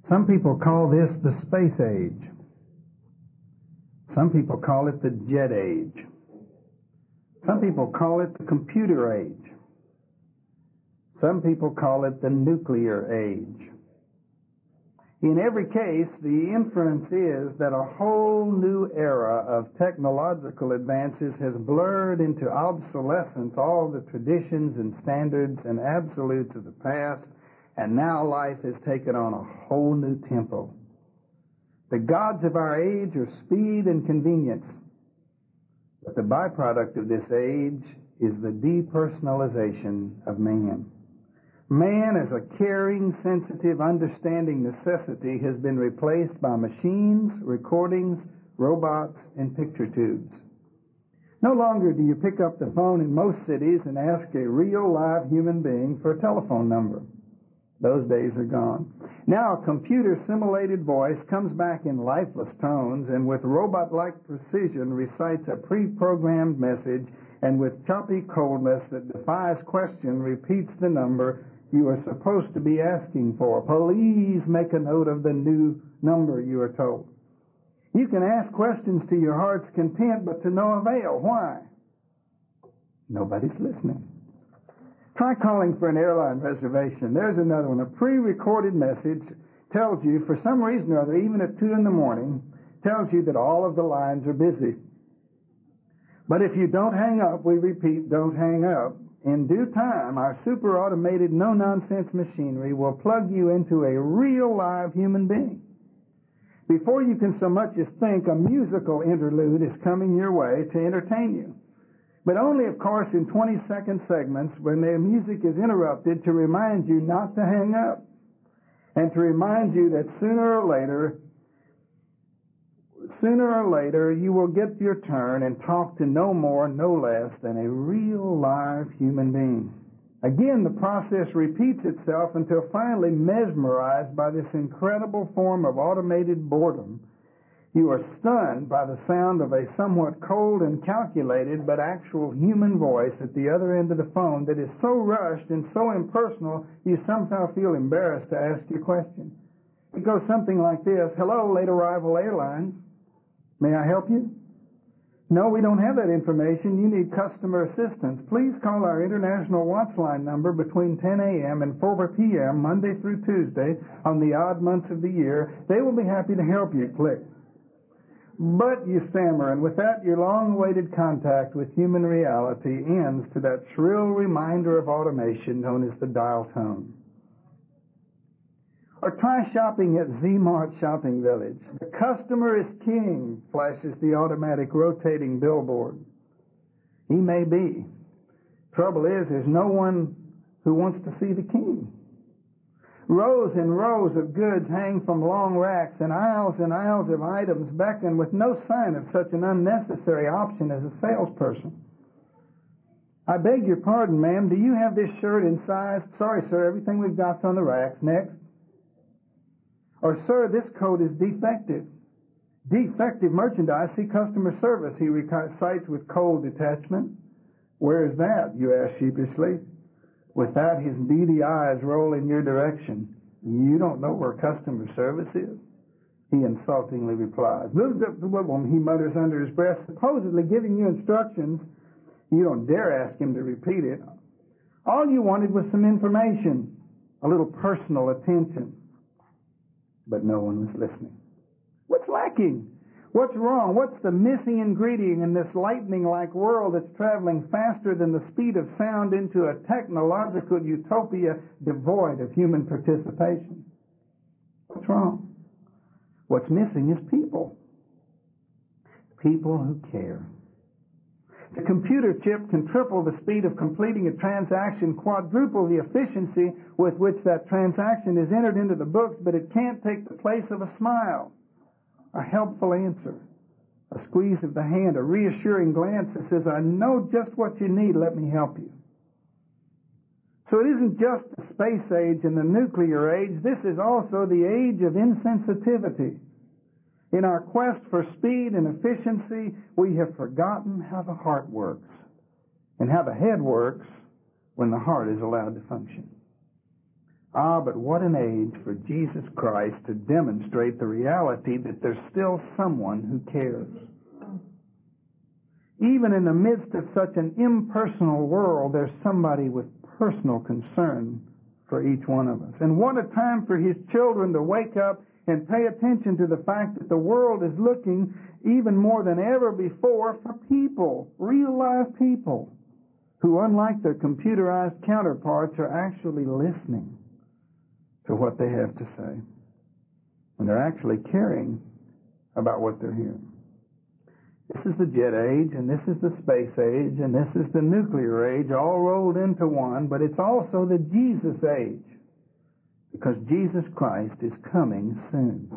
Some people call this the space age. Some people call it the jet age. Some people call it the computer age. Some people call it the nuclear age. In every case, the inference is that a whole new era of technological advances has blurred into obsolescence all the traditions and standards and absolutes of the past, and now life has taken on a whole new tempo. The gods of our age are speed and convenience, but the byproduct of this age is the depersonalization of man. Man, as a caring, sensitive, understanding necessity, has been replaced by machines, recordings, robots, and picture tubes. No longer do you pick up the phone in most cities and ask a real, live human being for a telephone number. Those days are gone. Now a computer-simulated voice comes back in lifeless tones and with robot-like precision recites a pre-programmed message, and with choppy coldness that defies question repeats the number you are supposed to be asking for. Please make a note of the new number, you are told. You can ask questions to your heart's content, but to no avail. Why? Nobody's listening. Try calling for an airline reservation. There's another one. A pre-recorded message tells you, for some reason or other, even at 2 in the morning, tells you that all of the lines are busy. But if you don't hang up, we repeat, don't hang up, in due time, our super-automated, no-nonsense machinery will plug you into a real, live human being. Before you can so much as think, a musical interlude is coming your way to entertain you. But only, of course, in 20-second segments when the music is interrupted to remind you not to hang up and to remind you that sooner or later, you will get your turn and talk to no more, no less than a real, live human being. Again, the process repeats itself until finally, mesmerized by this incredible form of automated boredom, you are stunned by the sound of a somewhat cold and calculated but actual human voice at the other end of the phone that is so rushed and so impersonal you somehow feel embarrassed to ask your question. It goes something like this: Hello, late arrival airlines. May I help you? No, we don't have that information. You need customer assistance. Please call our international watch line number between 10 a.m. and 4 p.m. Monday through Tuesday on the odd months of the year. They will be happy to help you. Click. But you stammer, and with that, your long-awaited contact with human reality ends to that shrill reminder of automation known as the dial tone. Or try shopping at Z-Mart Shopping Village. The customer is king, flashes the automatic rotating billboard. He may be. Trouble is, there's no one who wants to see the king. Rows and rows of goods hang from long racks, and aisles of items beckon with no sign of such an unnecessary option as a salesperson. I beg your pardon, ma'am, do you have this shirt in size? Sorry, sir, everything we've got's on the racks. Next. Or, sir, this coat is defective. Defective merchandise, see customer service, he recites with cold detachment. Where is that, you ask sheepishly. With that, his beady eyes roll in your direction. You don't know where customer service is? He insultingly replies. He mutters under his breath, supposedly giving you instructions. You don't dare ask him to repeat it. All you wanted was some information, a little personal attention. But no one was listening. What's lacking? What's wrong? What's the missing ingredient in this lightning-like world that's traveling faster than the speed of sound into a technological utopia devoid of human participation? What's wrong? What's missing is people. People who care. The computer chip can triple the speed of completing a transaction, quadruple the efficiency with which that transaction is entered into the books, but it can't take the place of a smile, a helpful answer, a squeeze of the hand, a reassuring glance that says, I know just what you need, let me help you. So it isn't just the space age and the nuclear age, this is also the age of insensitivity. In our quest for speed and efficiency, we have forgotten how the heart works and how the head works when the heart is allowed to function. Ah, but what an age for Jesus Christ to demonstrate the reality that there's still someone who cares. Even in the midst of such an impersonal world, there's somebody with personal concern for each one of us. And what a time for His children to wake up and pay attention to the fact that the world is looking even more than ever before for people, real live people, who, unlike their computerized counterparts, are actually listening to what they have to say. And they're actually caring about what they're hearing. This is the jet age, and this is the space age, and this is the nuclear age, all rolled into one, but it's also the Jesus age, because Jesus Christ is coming soon.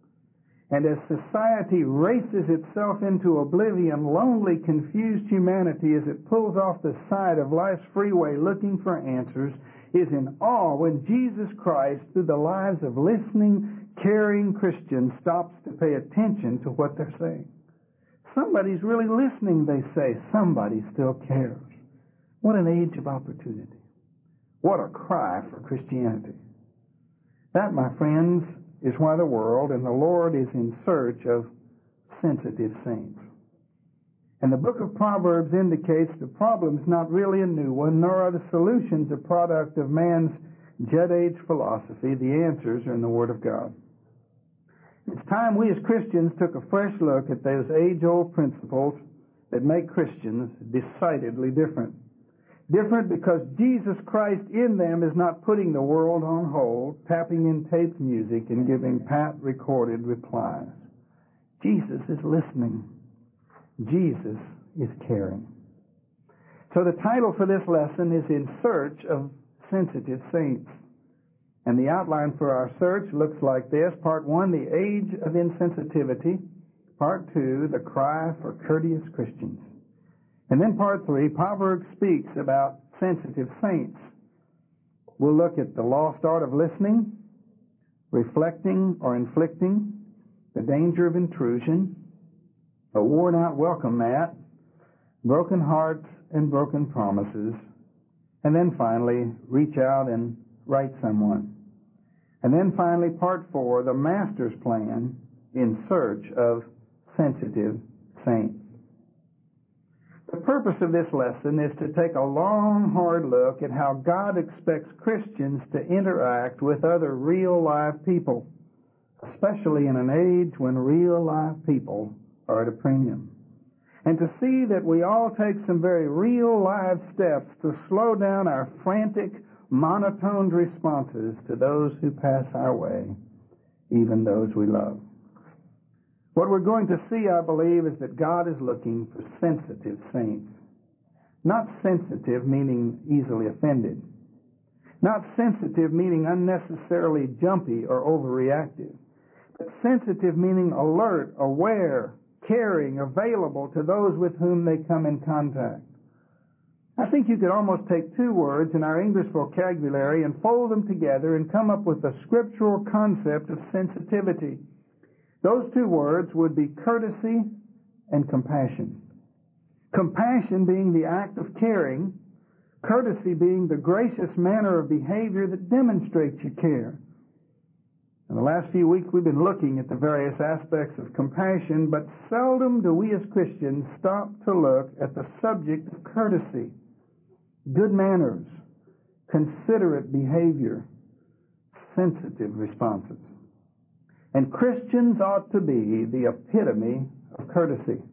And as society races itself into oblivion, lonely, confused humanity, as it pulls off the side of life's freeway looking for answers, is in awe when Jesus Christ, through the lives of listening, caring Christians, stops to pay attention to what they're saying. Somebody's really listening, they say. Somebody still cares. What an age of opportunity. What a cry for Christianity. That, my friends, is why the world and the Lord is in search of sensitive saints. And the book of Proverbs indicates the problem's not really a new one, nor are the solutions a product of man's jet age philosophy. The answers are in the Word of God. It's time we as Christians took a fresh look at those age-old principles that make Christians decidedly different. Different because Jesus Christ in them is not putting the world on hold, tapping in taped music and giving pat recorded replies. Jesus is listening. Jesus is caring. So the title for this lesson is In Search of Sensitive Saints. And the outline for our search looks like this. Part 1, the age of insensitivity. Part 2, the cry for courteous Christians. And then Part 3, Proverbs speaks about sensitive saints. We'll look at the lost art of listening, reflecting or inflicting, the danger of intrusion, a worn-out welcome mat, broken hearts and broken promises, and then finally, reach out and write someone. And then finally, Part 4, the Master's plan in search of sensitive saints. The purpose of this lesson is to take a long, hard look at how God expects Christians to interact with other real, live people, especially in an age when real, live people are at a premium. And to see that we all take some very real, live steps to slow down our frantic, monotoned responses to those who pass our way, even those we love. What we're going to see, I believe, is that God is looking for sensitive saints. Not sensitive meaning easily offended. Not sensitive meaning unnecessarily jumpy or overreactive. But sensitive meaning alert, aware, caring, available to those with whom they come in contact. I think you could almost take two words in our English vocabulary and fold them together and come up with a scriptural concept of sensitivity. Those two words would be courtesy and compassion. Compassion being the act of caring, courtesy being the gracious manner of behavior that demonstrates you care. In the last few weeks we've been looking at the various aspects of compassion, but seldom do we as Christians stop to look at the subject of courtesy, good manners, considerate behavior, sensitive responses. And Christians ought to be the epitome of courtesy.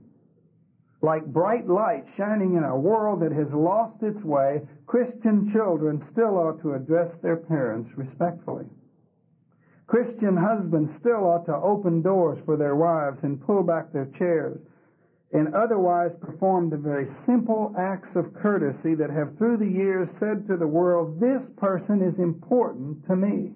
Like bright light shining in a world that has lost its way, Christian children still ought to address their parents respectfully. Christian husbands still ought to open doors for their wives and pull back their chairs and otherwise perform the very simple acts of courtesy that have through the years said to the world, this person is important to me.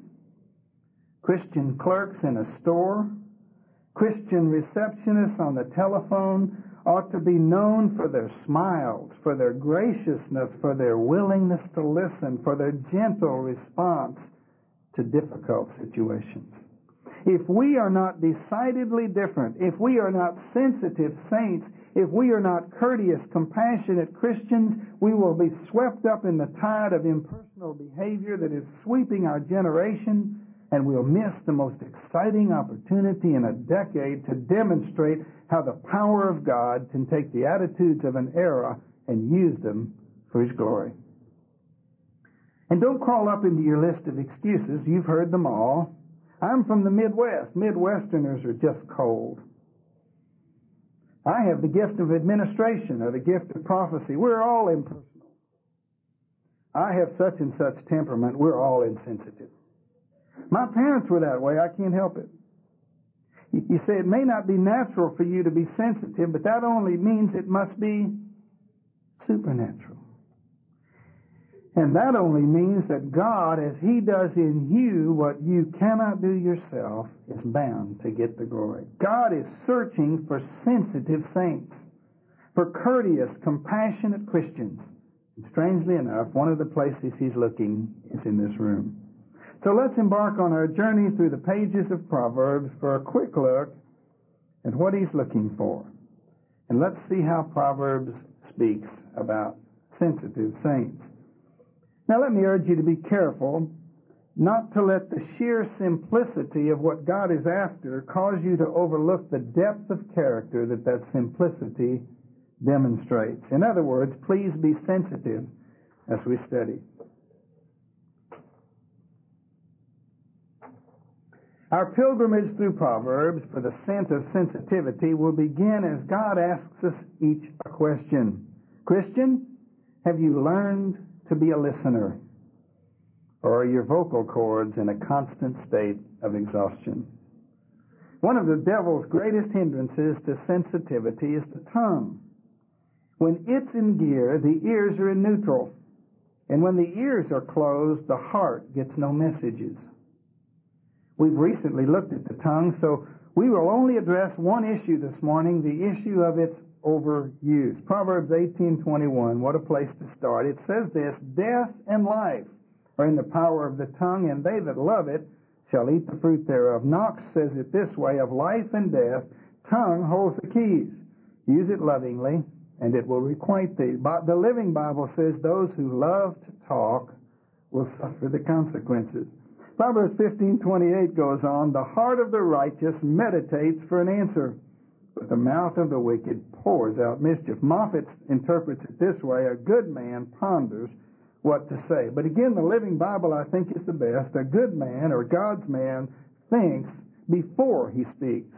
Christian clerks in a store, Christian receptionists on the telephone ought to be known for their smiles, for their graciousness, for their willingness to listen, for their gentle response to difficult situations. If we are not decidedly different, if we are not sensitive saints, If we are not courteous, compassionate Christians, we will be swept up in the tide of impersonal behavior that is sweeping our generation, and we'll miss the most exciting opportunity in a decade to demonstrate how the power of God can take the attitudes of an era and use them for His glory. And don't crawl up into your list of excuses. You've heard them all. I'm from the Midwest. Midwesterners are just cold. I have the gift of administration or the gift of prophecy. We're all impersonal. I have such and such temperament. We're all insensitive. My parents were that way. I can't help it. You say it may not be natural for you to be sensitive, but that only means it must be supernatural. And that only means that God, as He does in you what you cannot do yourself, is bound to get the glory. God is searching for sensitive saints, for courteous, compassionate Christians. And strangely enough, one of the places He's looking is in this room. So let's embark on our journey through the pages of Proverbs for a quick look at what He's looking for. And let's see how Proverbs speaks about sensitive saints. Now let me urge you to be careful not to let the sheer simplicity of what God is after cause you to overlook the depth of character that simplicity demonstrates. In other words, please be sensitive as we study. Our pilgrimage through Proverbs for the scent of sensitivity will begin as God asks us each a question. Christian, have you learned to be a listener? Or are your vocal cords in a constant state of exhaustion? One of the devil's greatest hindrances to sensitivity is the tongue. When it's in gear, the ears are in neutral. And when the ears are closed, the heart gets no messages. We've recently looked at the tongue, so we will only address one issue this morning, the issue of its overuse. Proverbs 18:21, what a place to start. It says this, "Death and life are in the power of the tongue, and they that love it shall eat the fruit thereof." Knox says it this way, "Of life and death, tongue holds the keys. Use it lovingly, and it will requite thee." But the Living Bible says those who love to talk will suffer the consequences. Proverbs 15:28 goes on, "The heart of the righteous meditates for an answer, but the mouth of the wicked pours out mischief." Moffat interprets it this way, "A good man ponders what to say." But again, the Living Bible, I think, is the best. A good man, or God's man, thinks before he speaks.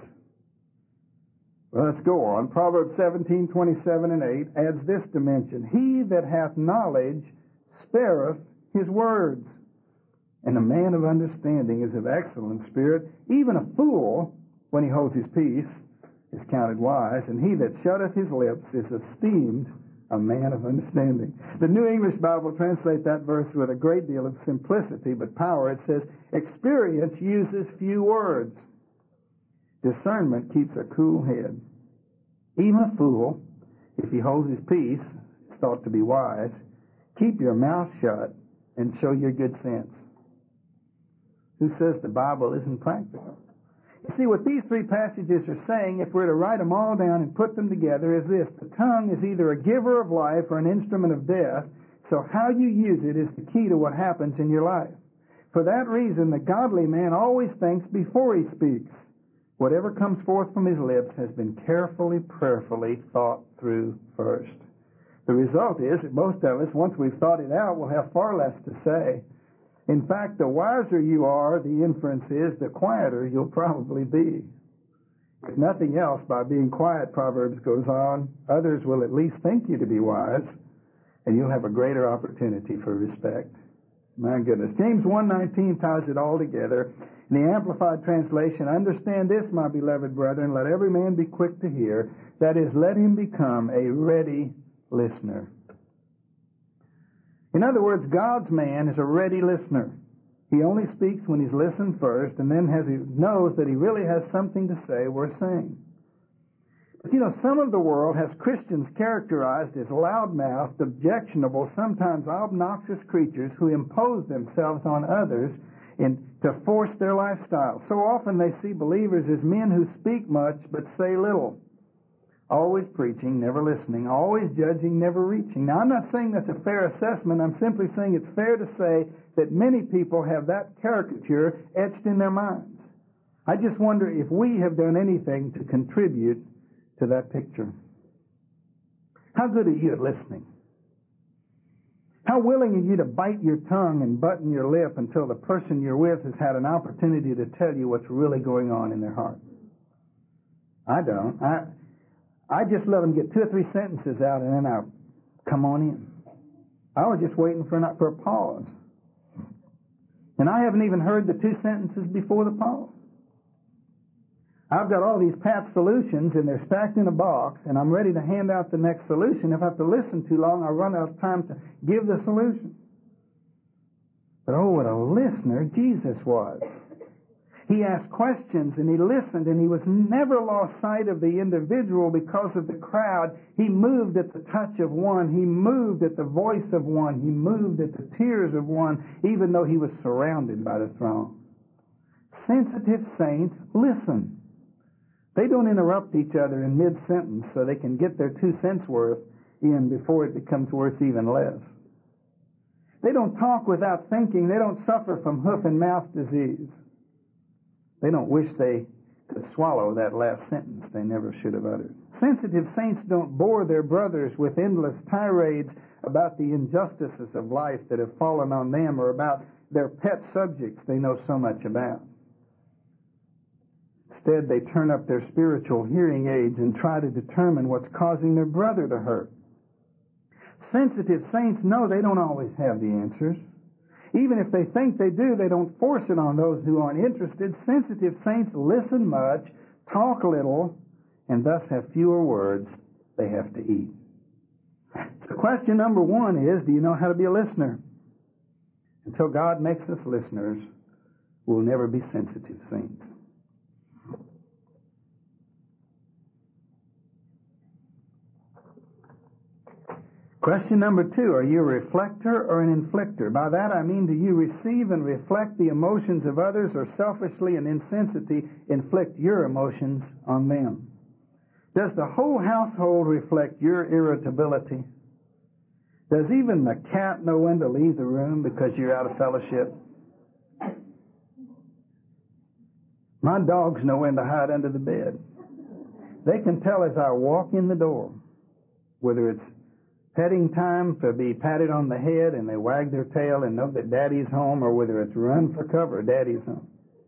Well, let's go on. Proverbs 17:27 and 8 adds this dimension. "He that hath knowledge spareth his words, and a man of understanding is of excellent spirit. Even a fool, when he holds his peace, is counted wise, and he that shutteth his lips is esteemed a man of understanding." The New English Bible translates that verse with a great deal of simplicity but power. It says, "Experience uses few words. Discernment keeps a cool head. Even a fool, if he holds his peace, is thought to be wise. Keep your mouth shut and show your good sense." Who says the Bible isn't practical? You see, what these three passages are saying, if we're to write them all down and put them together, is this. The tongue is either a giver of life or an instrument of death, so how you use it is the key to what happens in your life. For that reason, the godly man always thinks before he speaks. Whatever comes forth from his lips has been carefully, prayerfully thought through first. The result is that most of us, once we've thought it out, will have far less to say. In fact, the wiser you are, the inference is, the quieter you'll probably be. If nothing else, by being quiet, Proverbs goes on, others will at least think you to be wise, and you'll have a greater opportunity for respect. My goodness. James 1:19 ties it all together. In the Amplified Translation, "Understand this, my beloved brethren, let every man be quick to hear. That is, let him become a ready listener." In other words, God's man is a ready listener. He only speaks when he's listened first, and then he knows that he really has something to say worth saying. But you know, some of the world has Christians characterized as loud-mouthed, objectionable, sometimes obnoxious creatures who impose themselves on others to force their lifestyle. So often they see believers as men who speak much but say little. always preaching, never listening, always judging, never reaching. Now, I'm not saying that's a fair assessment. I'm simply saying it's fair to say that many people have that caricature etched in their minds. I just wonder if we have done anything to contribute to that picture. How good are you at listening? How willing are you to bite your tongue and button your lip until the person you're with has had an opportunity to tell you what's really going on in their heart? I don't. I just let them get 2 or 3 sentences out and then I'll come on in. I was just waiting for a pause. And I haven't even heard the 2 sentences before the pause. I've got all these pat solutions and they're stacked in a box and I'm ready to hand out the next solution. If I have to listen too long, I'll run out of time to give the solution. But oh, what a listener Jesus was. He asked questions and he listened and he was never lost sight of the individual because of the crowd. He moved at the touch of one. He moved at the voice of one. He moved at the tears of one, even though he was surrounded by the throng. Sensitive saints listen. They don't interrupt each other in mid-sentence so they can get their 2 cents worth in before it becomes worth even less. They don't talk without thinking. They don't suffer from hoof and mouth disease. They don't wish they could swallow that last sentence they never should have uttered. Sensitive saints don't bore their brothers with endless tirades about the injustices of life that have fallen on them or about their pet subjects they know so much about. Instead, they turn up their spiritual hearing aids and try to determine what's causing their brother to hurt. Sensitive saints know they don't always have the answers. Even if they think they do, they don't force it on those who aren't interested. Sensitive saints listen much, talk little, and thus have fewer words they have to eat. So question number 1 is, do you know how to be a listener? Until God makes us listeners, we'll never be sensitive saints. Question number 2, are you a reflector or an inflictor? By that I mean, do you receive and reflect the emotions of others or selfishly and insensity inflict your emotions on them? Does the whole household reflect your irritability? Does even the cat know when to leave the room because you're out of fellowship? My dogs know when to hide under the bed. They can tell as I walk in the door whether it's petting time to be patted on the head and they wag their tail and know that Daddy's home, or whether it's run for cover, Daddy's home.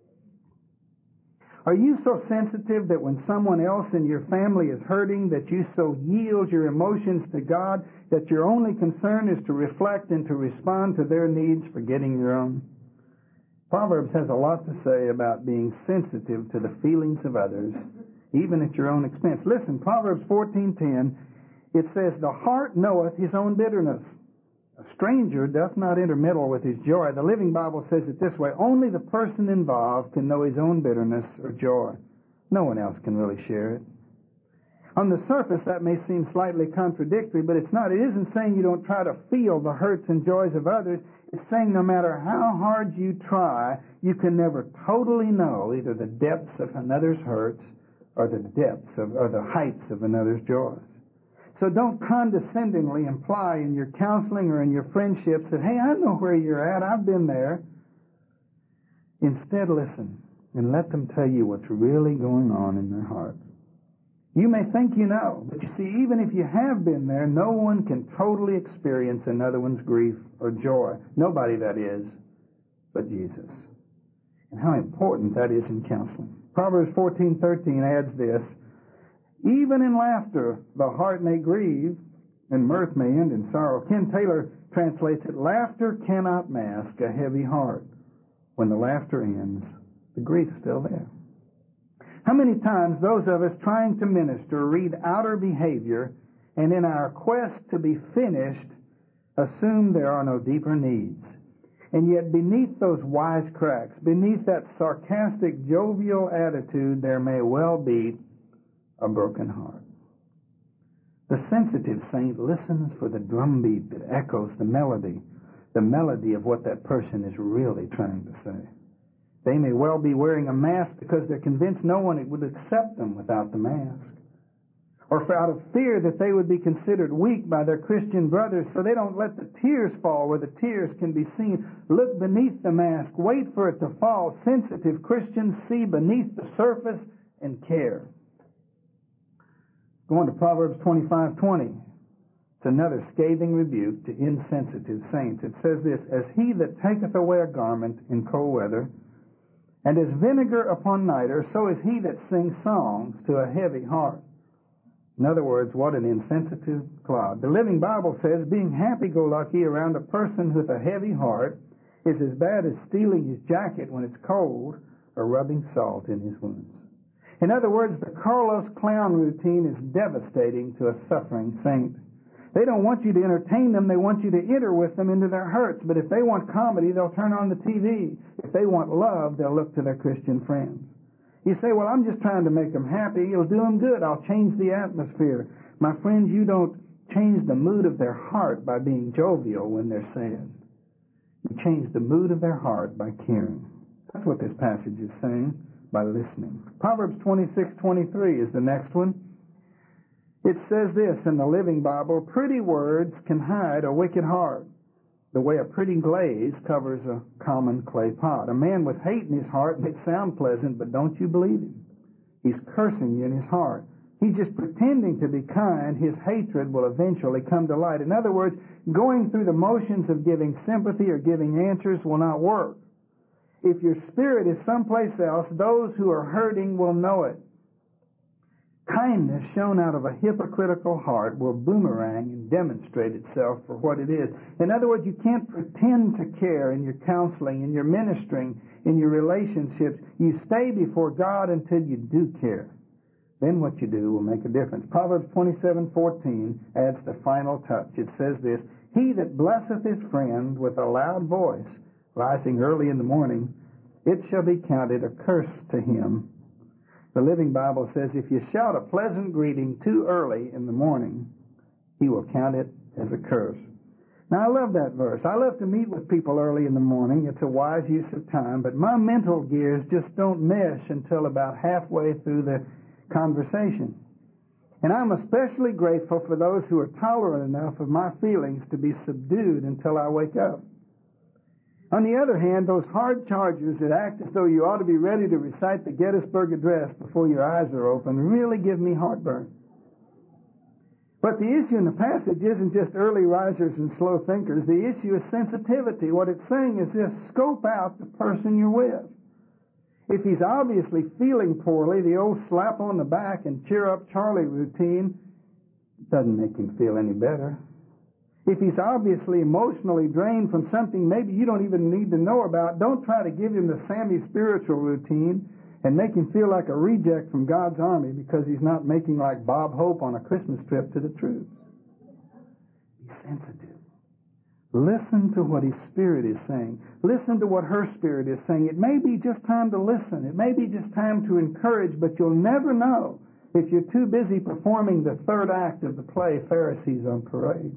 Are you so sensitive that when someone else in your family is hurting that you so yield your emotions to God that your only concern is to reflect and to respond to their needs, forgetting your own? Proverbs has a lot to say about being sensitive to the feelings of others, even at your own expense. Listen, Proverbs 14:10, it says, the heart knoweth his own bitterness. A stranger doth not intermeddle with his joy. The Living Bible says it this way, only the person involved can know his own bitterness or joy. No one else can really share it. On the surface, that may seem slightly contradictory, but it's not. It isn't saying you don't try to feel the hurts and joys of others. It's saying no matter how hard you try, you can never totally know either the depths of another's hurts or the heights of another's joys. So don't condescendingly imply in your counseling or in your friendships that, hey, I know where you're at. I've been there. Instead, listen and let them tell you what's really going on in their hearts. You may think you know, but you see, even if you have been there, no one can totally experience another one's grief or joy. Nobody, that is, but Jesus. And how important that is in counseling. Proverbs 14:13 adds this, even in laughter, the heart may grieve, and mirth may end in sorrow. Ken Taylor translates it, laughter cannot mask a heavy heart. When the laughter ends, the grief's still there. How many times those of us trying to minister read outer behavior and in our quest to be finished assume there are no deeper needs. And yet beneath those wisecracks, beneath that sarcastic, jovial attitude, there may well be a broken heart. The sensitive saint listens for the drumbeat that echoes the melody of what that person is really trying to say. They may well be wearing a mask because they're convinced no one would accept them without the mask. or out of fear that they would be considered weak by their Christian brothers, so they don't let the tears fall where the tears can be seen. Look beneath the mask. Wait for it to fall. Sensitive Christians see beneath the surface and care. Going to Proverbs 25:20. It's another scathing rebuke to insensitive saints. It says this, "As he that taketh away a garment in cold weather, and as vinegar upon nitre, so is he that sings songs to a heavy heart." In other words, what an insensitive cloud. The Living Bible says being happy-go-lucky around a person with a heavy heart is as bad as stealing his jacket when it's cold or rubbing salt in his wounds. In other words, the Carlos clown routine is devastating to a suffering saint. They don't want you to entertain them. They want you to enter with them into their hurts. But if they want comedy, they'll turn on the TV. If they want love, they'll look to their Christian friends. You say, "Well, I'm just trying to make them happy. It'll do them good. I'll change the atmosphere." My friends, you don't change the mood of their heart by being jovial when they're sad. You change the mood of their heart by caring. That's what this passage is saying, by listening. Proverbs 26:23 is the next one. It says this in the Living Bible, "Pretty words can hide a wicked heart, the way a pretty glaze covers a common clay pot. A man with hate in his heart may sound pleasant, but don't you believe him. He's cursing you in his heart. He's just pretending to be kind. His hatred will eventually come to light." In other words, going through the motions of giving sympathy or giving answers will not work. If your spirit is someplace else, those who are hurting will know it. Kindness shown out of a hypocritical heart will boomerang and demonstrate itself for what it is. In other words, you can't pretend to care in your counseling, in your ministering, in your relationships. You stay before God until you do care. Then what you do will make a difference. Proverbs 27:14 adds the final touch. It says this, "He that blesseth his friend with a loud voice, rising early in the morning, it shall be counted a curse to him." The Living Bible says if you shout a pleasant greeting too early in the morning, he will count it as a curse. Now, I love that verse. I love to meet with people early in the morning. It's a wise use of time, but my mental gears just don't mesh until about halfway through the conversation. And I'm especially grateful for those who are tolerant enough of my feelings to be subdued until I wake up. On the other hand, those hard chargers that act as though you ought to be ready to recite the Gettysburg Address before your eyes are open really give me heartburn. But the issue in the passage isn't just early risers and slow thinkers. The issue is sensitivity. What it's saying is this: scope out the person you're with. If he's obviously feeling poorly, the old slap on the back and cheer up Charlie routine doesn't make him feel any better. If he's obviously emotionally drained from something maybe you don't even need to know about, don't try to give him the Sammy spiritual routine and make him feel like a reject from God's army because he's not making like Bob Hope on a Christmas trip to the troops. Be sensitive. Listen to what his spirit is saying. Listen to what her spirit is saying. It may be just time to listen. It may be just time to encourage, but you'll never know if you're too busy performing the third act of the play Pharisees on Parade.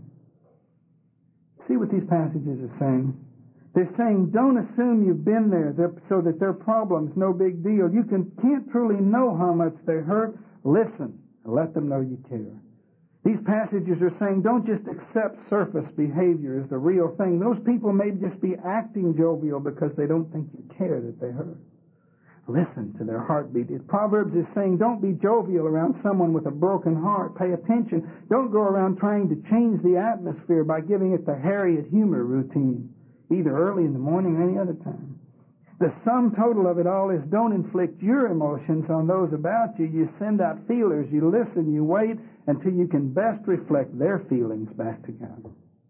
See what these passages are saying? They're saying don't assume you've been there so that their problem's no big deal. You can't truly know how much they hurt. Listen and let them know you care. These passages are saying don't just accept surface behavior as the real thing. Those people may just be acting jovial because they don't think you care that they hurt. Listen to their heartbeat. Proverbs is saying don't be jovial around someone with a broken heart. Pay attention. Don't go around trying to change the atmosphere by giving it the Harriet humor routine, either early in the morning or any other time. The sum total of it all is don't inflict your emotions on those about you. You send out feelers. You listen. You wait until you can best reflect their feelings back to God.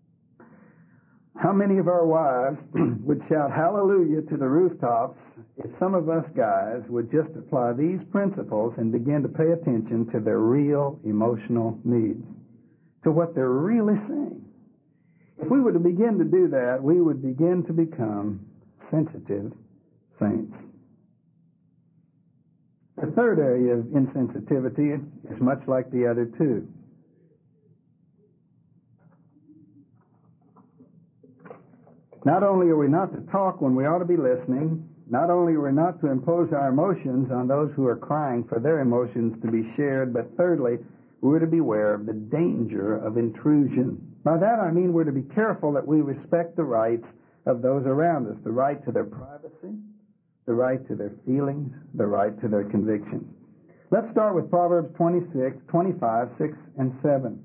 How many of our wives would shout hallelujah to the rooftops if some of us guys would just apply these principles and begin to pay attention to their real emotional needs, to what they're really saying? If we were to begin to do that, we would begin to become sensitive saints. The third area of insensitivity is much like the other two. Not only are we not to talk when we ought to be listening, not only are we not to impose our emotions on those who are crying for their emotions to be shared, but thirdly, we're to beware of the danger of intrusion. By that I mean we're to be careful that we respect the rights of those around us, the right to their privacy, the right to their feelings, the right to their convictions. Let's start with Proverbs 26, 25, 6, and 7.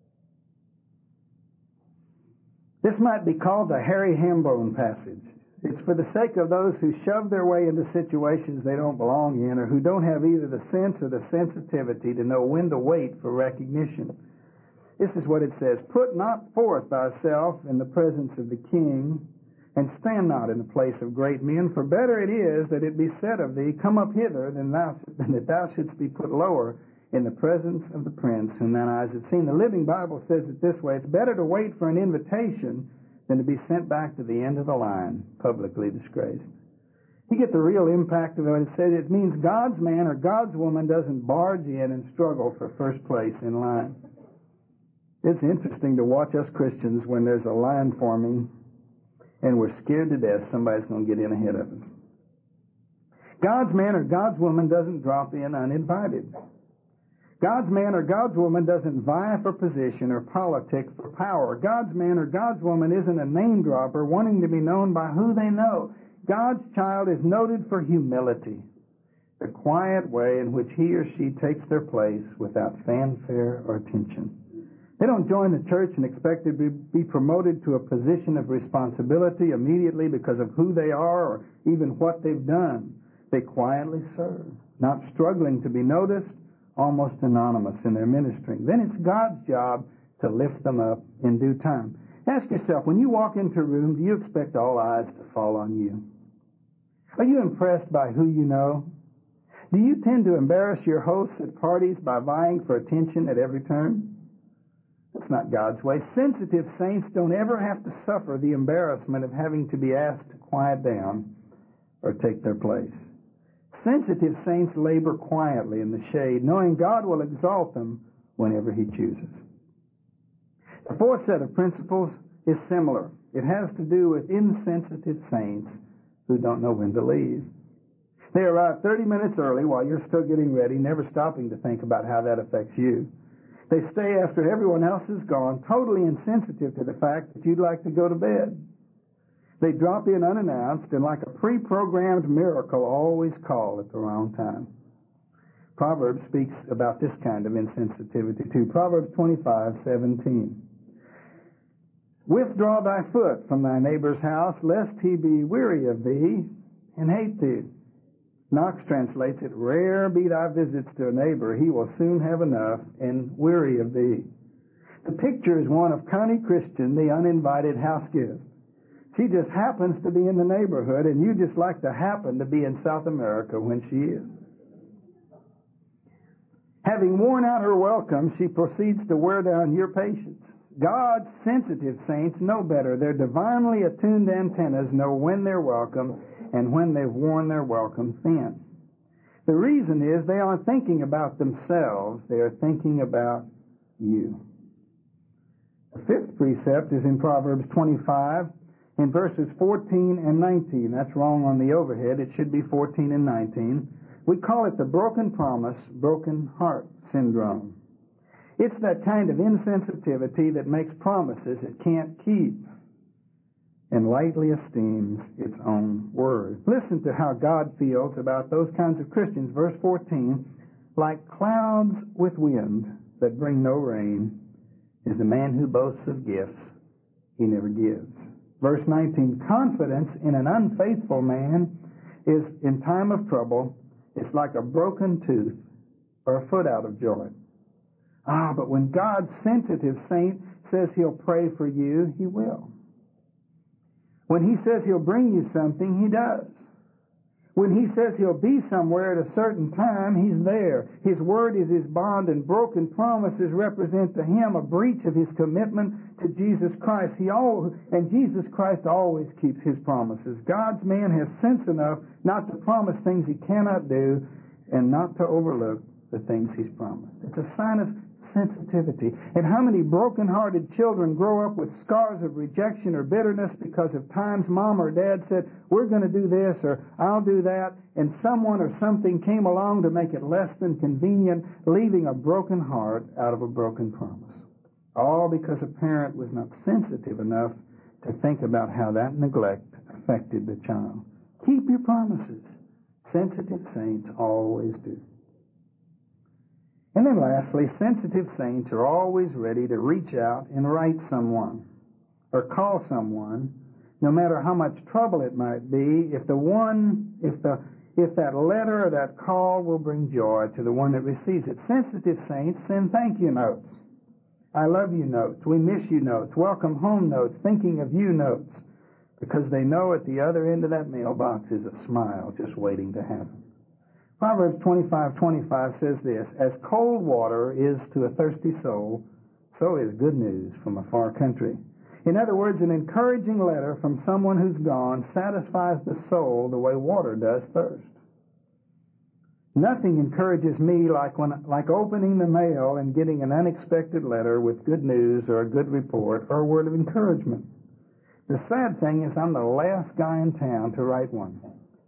This might be called the Harry Hambone passage. It's for the sake of those who shove their way into situations they don't belong in, or who don't have either the sense or the sensitivity to know when to wait for recognition. This is what it says: "Put not forth thyself in the presence of the king, and stand not in the place of great men, for better it is that it be said of thee, Come up hither, than that thou shouldst be put lower in the presence of the prince whom thine eyes have seen." The Living Bible says it this way: it's better to wait for an invitation than to be sent back to the end of the line, publicly disgraced. You get the real impact of what it says. It means God's man or God's woman doesn't barge in and struggle for first place in line. It's interesting to watch us Christians when there's a line forming and we're scared to death somebody's going to get in ahead of us. God's man or God's woman doesn't drop in uninvited. God's man or God's woman doesn't vie for position or politic for power. God's man or God's woman isn't a name dropper wanting to be known by who they know. God's child is noted for humility, the quiet way in which he or she takes their place without fanfare or attention. They don't join the church and expect to be promoted to a position of responsibility immediately because of who they are or even what they've done. They quietly serve, not struggling to be noticed, almost anonymous in their ministry. Then it's God's job to lift them up in due time. Ask yourself, when you walk into a room, do you expect all eyes to fall on you? Are you impressed by who you know? Do you tend to embarrass your hosts at parties by vying for attention at every turn? That's not God's way. Sensitive saints don't ever have to suffer the embarrassment of having to be asked to quiet down or take their place. Sensitive saints labor quietly in the shade, knowing God will exalt them whenever he chooses. The fourth set of principles is similar. It has to do with insensitive saints who don't know when to leave. They arrive 30 minutes early while you're still getting ready, never stopping to think about how that affects you. They stay after everyone else is gone, totally insensitive to the fact that you'd like to go to bed. They drop in unannounced and, like a pre-programmed miracle, always call at the wrong time. Proverbs speaks about this kind of insensitivity too. Proverbs 25:17. "Withdraw thy foot from thy neighbor's house, lest he be weary of thee and hate thee." Knox translates it, "Rare be thy visits to a neighbor, he will soon have enough and weary of thee." The picture is one of Connie Christian, the uninvited house guest. She just happens to be in the neighborhood, and you just like to happen to be in South America when she is. Having worn out her welcome, she proceeds to wear down your patience. God's sensitive saints know better. Their divinely attuned antennas know when they're welcome and when they've worn their welcome thin. The reason is they aren't thinking about themselves. They are thinking about you. The fifth precept is in Proverbs 25. In verses 14 and 19, that's wrong on the overhead. It should be 14 and 19. We call it the broken promise, broken heart syndrome. It's that kind of insensitivity that makes promises it can't keep and lightly esteems its own word. Listen to how God feels about those kinds of Christians. Verse 14, "Like clouds with wind that bring no rain is the man who boasts of gifts he never gives." Verse 19, "Confidence in an unfaithful man is, in time of trouble, it's like a broken tooth or a foot out of joint." But when God's sensitive saint says he'll pray for you, he will. When he says he'll bring you something, he does. When he says he'll be somewhere at a certain time, he's there. His word is his bond, and broken promises represent to him a breach of his commitment to Jesus Christ. And Jesus Christ always keeps his promises. God's man has sense enough not to promise things he cannot do and not to overlook the things he's promised. It's a sign of sensitivity. And how many broken-hearted children grow up with scars of rejection or bitterness because of times mom or dad said, we're going to do this or I'll do that, and someone or something came along to make it less than convenient, leaving a broken heart out of a broken promise. All because a parent was not sensitive enough to think about how that neglect affected the child. Keep your promises. Sensitive saints always do. And then lastly, sensitive saints are always ready to reach out and write someone or call someone, no matter how much trouble it might be, if that letter or that call will bring joy to the one that receives it. Sensitive saints send thank you notes, I love you notes, we miss you notes, welcome home notes, thinking of you notes, because they know at the other end of that mailbox is a smile just waiting to happen. Proverbs 25:25 says this, as cold water is to a thirsty soul, so is good news from a far country. In other words, an encouraging letter from someone who's gone satisfies the soul the way water does thirst. Nothing encourages me like opening the mail and getting an unexpected letter with good news or a good report or a word of encouragement. The sad thing is I'm the last guy in town to write one.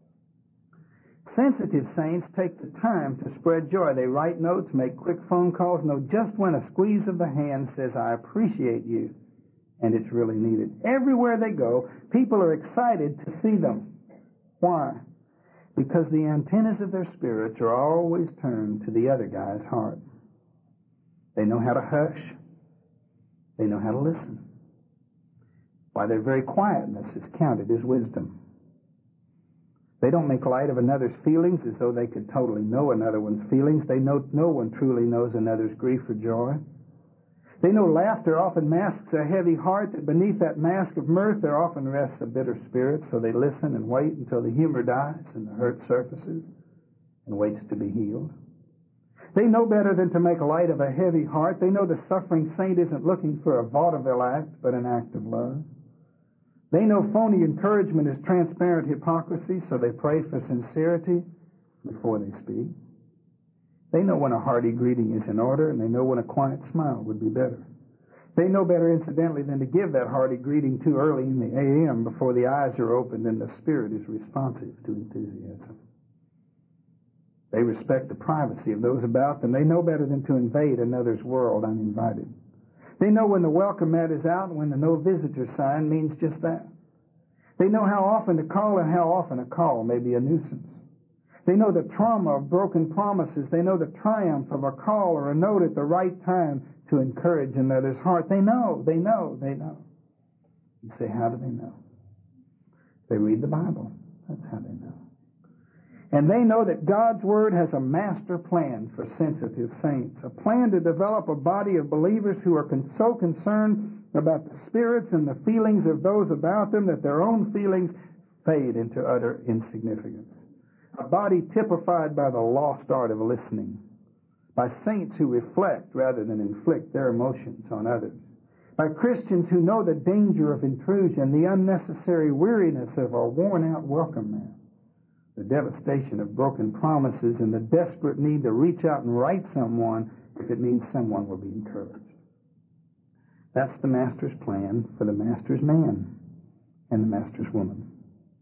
Sensitive saints take the time to spread joy. They write notes, make quick phone calls, know just when a squeeze of the hand says, I appreciate you, and it's really needed. Everywhere they go, people are excited to see them. Why? Because the antennas of their spirits are always turned to the other guy's heart. They know how to hush. They know how to listen. Why, their very quietness is counted as wisdom. They don't make light of another's feelings as though they could totally know another one's feelings. They know no one truly knows another's grief or joy. They know laughter often masks a heavy heart, that beneath that mask of mirth there often rests a bitter spirit, so they listen and wait until the humor dies and the hurt surfaces and waits to be healed. They know better than to make light of a heavy heart. They know the suffering saint isn't looking for a vaudeville act, but an act of love. They know phony encouragement is transparent hypocrisy, so they pray for sincerity before they speak. They know when a hearty greeting is in order, and they know when a quiet smile would be better. They know better, incidentally, than to give that hearty greeting too early in the a.m. before the eyes are opened and the spirit is responsive to enthusiasm. They respect the privacy of those about them. They know better than to invade another's world uninvited. They know when the welcome mat is out and when the no visitor sign means just that. They know how often to call and how often a call may be a nuisance. They know the trauma of broken promises. They know the triumph of a call or a note at the right time to encourage another's heart. They know. You say, how do they know? They read the Bible. That's how they know. And they know that God's Word has a master plan for sensitive saints, a plan to develop a body of believers who are so concerned about the spirits and the feelings of those about them that their own feelings fade into utter insignificance. A body typified by the lost art of listening, by saints who reflect rather than inflict their emotions on others, by Christians who know the danger of intrusion, the unnecessary weariness of a worn-out welcome mat, the devastation of broken promises, and the desperate need to reach out and write someone if it means someone will be encouraged. That's the Master's plan for the Master's man and the Master's woman.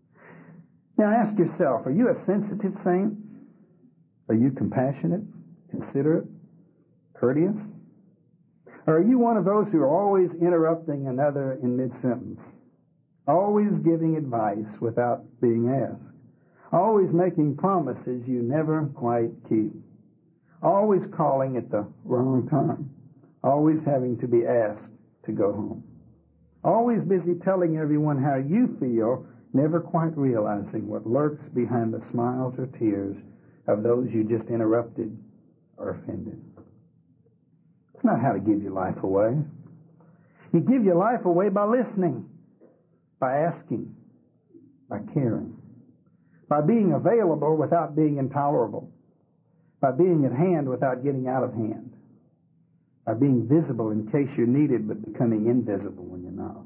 Now ask yourself, are you a sensitive saint? Are you compassionate, considerate, courteous? Or are you one of those who are always interrupting another in mid-sentence, always giving advice without being asked, always making promises you never quite keep, always calling at the wrong time, always having to be asked to go home, always busy telling everyone how you feel, never quite realizing what lurks behind the smiles or tears of those you just interrupted or offended? It's not how to give your life away. You give your life away by listening, by asking, by caring, by being available without being intolerable, by being at hand without getting out of hand, by being visible in case you're needed but becoming invisible when you're not,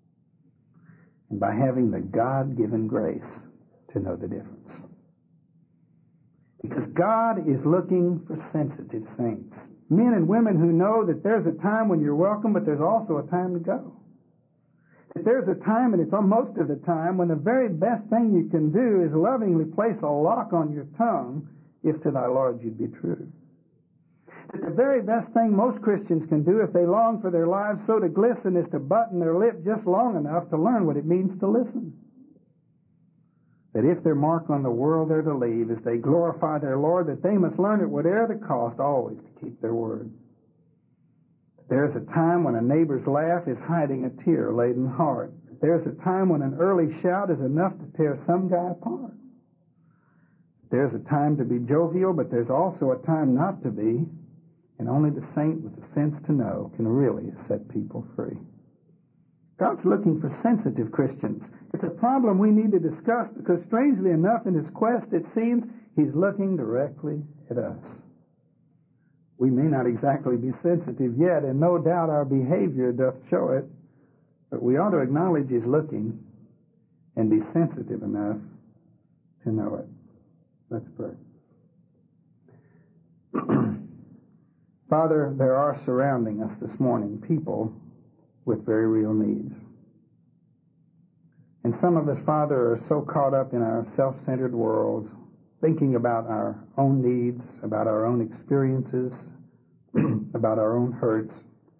and by having the God-given grace to know the difference. Because God is looking for sensitive saints. Men and women who know that there's a time when you're welcome, but there's also a time to go. That there's a time, and it's most of the time, when the very best thing you can do is lovingly place a lock on your tongue, if to thy Lord you'd be true. That the very best thing most Christians can do if they long for their lives so to glisten is to button their lip just long enough to learn what it means to listen. That if their mark on the world they're to leave is they glorify their Lord, that they must learn at whatever the cost always to keep their word. There's a time when a neighbor's laugh is hiding a tear-laden heart. There's a time when an early shout is enough to tear some guy apart. There's a time to be jovial, but there's also a time not to be, and only the saint with the sense to know can really set people free. God's looking for sensitive Christians. It's a problem we need to discuss because, strangely enough, in His quest, it seems He's looking directly at us. We may not exactly be sensitive yet, and no doubt our behavior doth show it, but we ought to acknowledge He's looking and be sensitive enough to know it. Let's pray. Father, there are surrounding us this morning people with very real needs. And some of us, Father, are so caught up in our self-centered worlds, thinking about our own needs, about our own experiences, about our own hurts,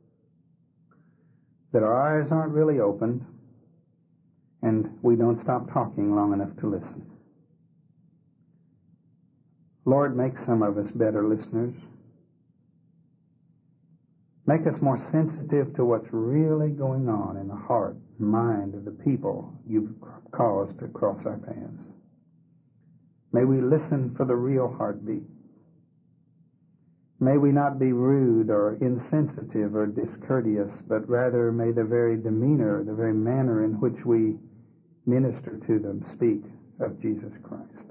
that our eyes aren't really opened, and we don't stop talking long enough to listen. Lord, make some of us better listeners. Make us more sensitive to what's really going on in the heart and mind of the people You've caused to cross our paths. May we listen for the real heartbeat. May we not be rude or insensitive or discourteous, but rather may the very demeanor, the very manner in which we minister to them speak of Jesus Christ.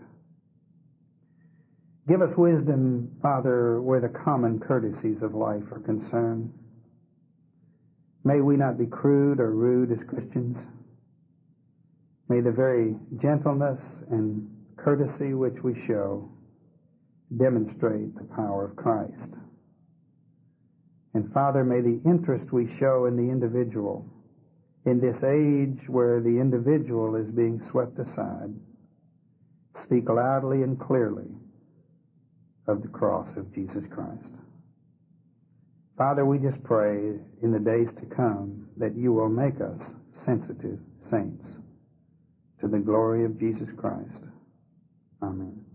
Give us wisdom, Father, where the common courtesies of life are concerned. May we not be crude or rude as Christians. May the very gentleness and courtesy which we show demonstrate the power of Christ. And Father, may the interest we show in the individual, in this age where the individual is being swept aside, speak loudly and clearly of the cross of Jesus Christ. Father, we just pray in the days to come that You will make us sensitive saints to the glory of Jesus Christ. Amen.